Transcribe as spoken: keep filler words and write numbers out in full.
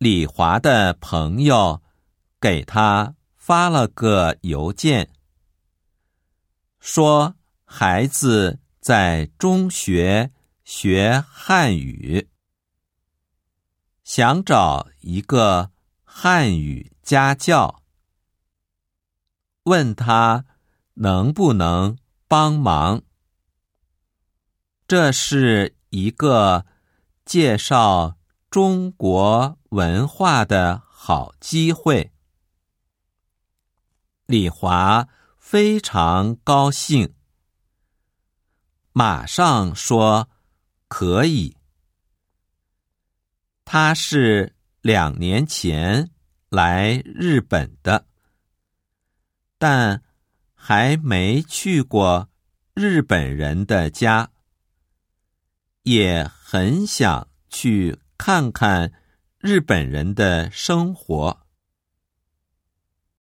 李华的朋友给他发了个邮件，说孩子在中学学汉语，想找一个汉语家教，问他能不能帮忙。这是一个介绍中国文化的好机会。李华非常高兴，马上说可以。他是两年前来日本的，但还没去过日本人的家，也很想去看看日本人的生活。